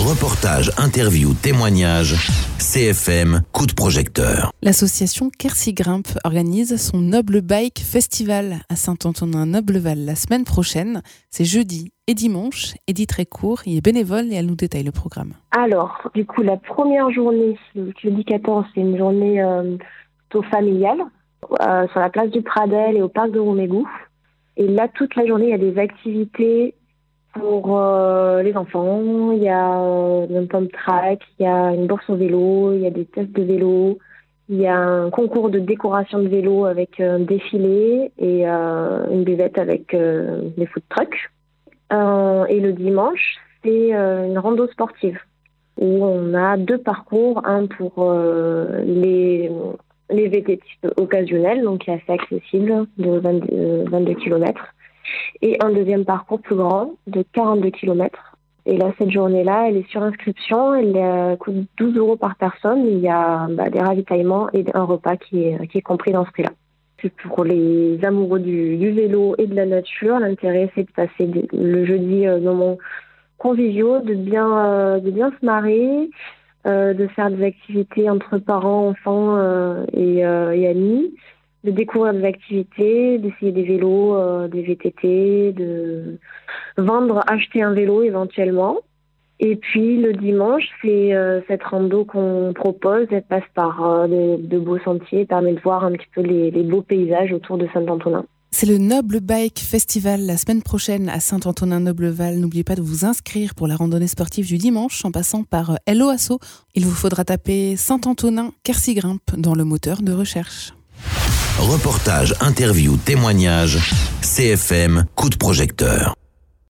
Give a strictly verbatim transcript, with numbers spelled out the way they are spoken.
Reportage, interview, témoignage, C F M, coup de projecteur. L'association Quercy-Grimpe organise son Noble Bike Festival à Saint-Antonin-Noble-Val la semaine prochaine. C'est jeudi et dimanche. Edith Trécourt y est bénévole et elle nous détaille le programme. Alors, du coup, la première journée, le jeudi quatorze, c'est une journée euh, plutôt familiale euh, sur la place du Pradel et au parc de Roumégous. Et là, toute la journée, il y a des activités pour euh, les enfants. Il y a euh, un pump track, il y a une bourse au vélo, il y a des tests de vélo, il y a un concours de décoration de vélo avec un défilé et euh, une buvette avec euh, des food trucks. Euh, et le dimanche, c'est euh, une rando sportive où on a deux parcours, un pour euh, les, les V T T occasionnels, donc qui est assez accessible, de vingt-deux kilomètres. Et un deuxième parcours plus grand de quarante-deux kilomètres. Et là, cette journée-là, elle est sur inscription. Elle euh, coûte douze euros par personne. Il y a bah, des ravitaillements et un repas qui est, qui est compris dans ce prix-là. C'est pour les amoureux du, du vélo et de la nature. L'intérêt, c'est de passer de, le jeudi euh, moments conviviaux, de bien, euh, de bien se marrer, euh, de faire des activités entre parents, enfants euh, et, euh, et amis, de découvrir des activités, d'essayer des vélos, euh, des V T T, de vendre, acheter un vélo éventuellement. Et puis le dimanche, c'est euh, cette rando qu'on propose. Elle passe par euh, de, de beaux sentiers, permet de voir un petit peu les, les beaux paysages autour de Saint-Antonin. C'est le Noble Bike Festival la semaine prochaine à Saint-Antonin-Noble-Val. N'oubliez pas de vous inscrire pour la randonnée sportive du dimanche en passant par Hello Asso. Il vous faudra taper Saint-Antonin Quercy-Grimpe dans le moteur de recherche. Reportage, interview, témoignage, C F M, coup de projecteur.